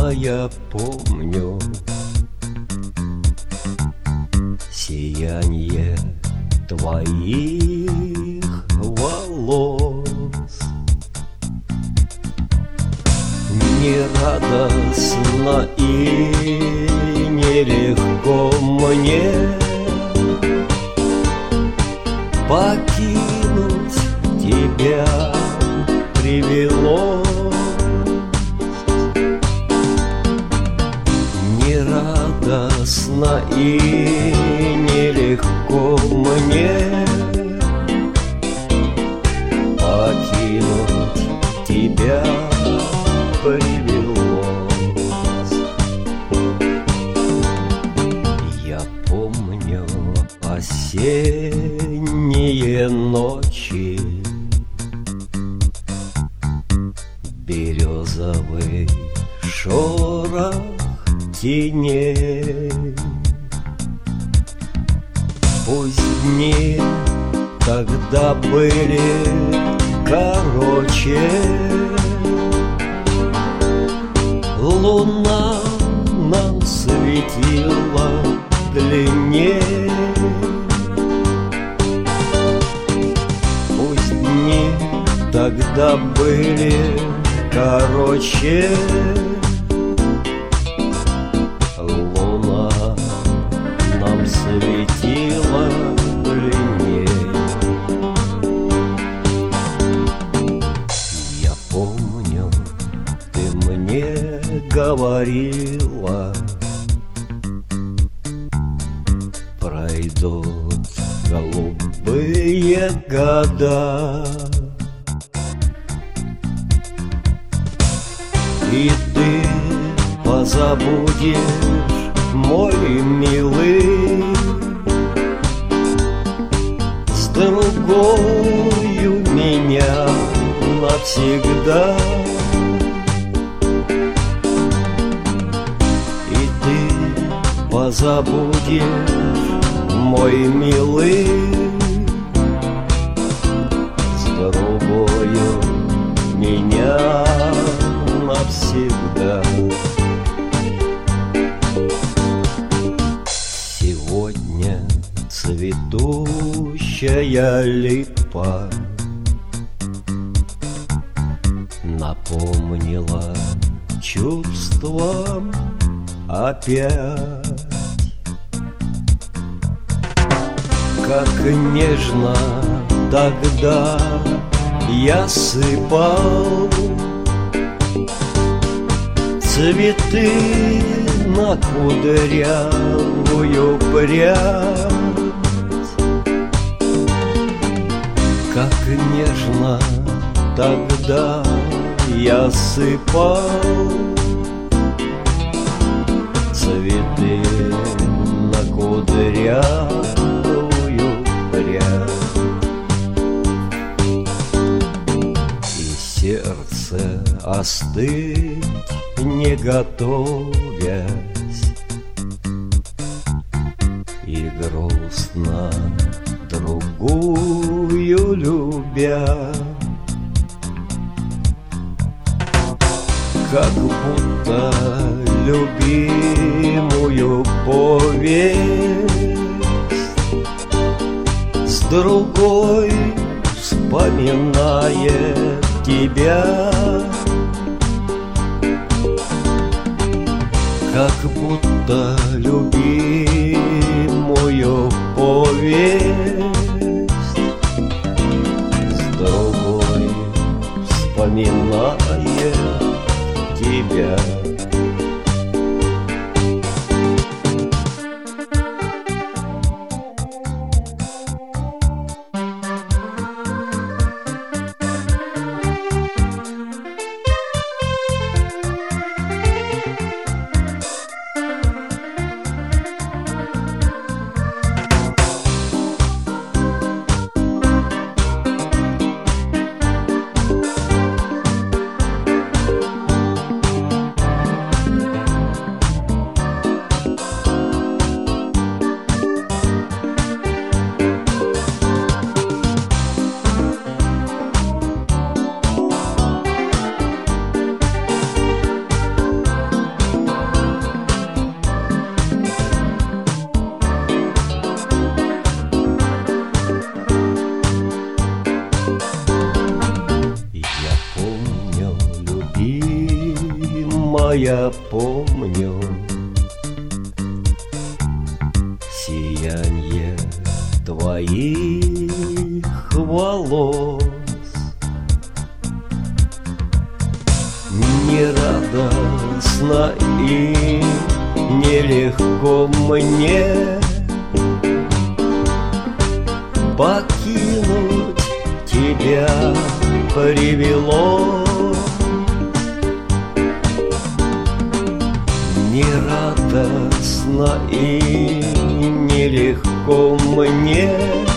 я помню сияние твоих волос. Нерадостно и нелегко мне покинуть тебя привелось. Нерадостно и нелегко мне покинуть тебя привелось. Я помню осенние ночи, березовый шорох теней. Пусть дни тогда были короче, луна нам светила длинней. Пусть дни тогда были короче, луна нам светила длинней. Я помню, ты мне говорила, пройдут голубые года, и ты позабудешь, мой милый, с другою меня навсегда. И ты позабудешь, мой милый, с другою меня навсегда. Сегодня цветущая липа напомнила чувствам опять, как нежно тогда я сыпал цветы на кудрявую прядь. Как нежно тогда я сыпал цветы на кудрявую прядь. И сердце остыть не готовясь, и грустно другую любя, как будто любимую повесть с другой вспоминает тебя, как будто любимую повесть с другой вспоминает тебя. я помню сиянье твоих волос. Нерадостно и нелегко мне покинуть тебя привело. Нерадостно и нелегко мне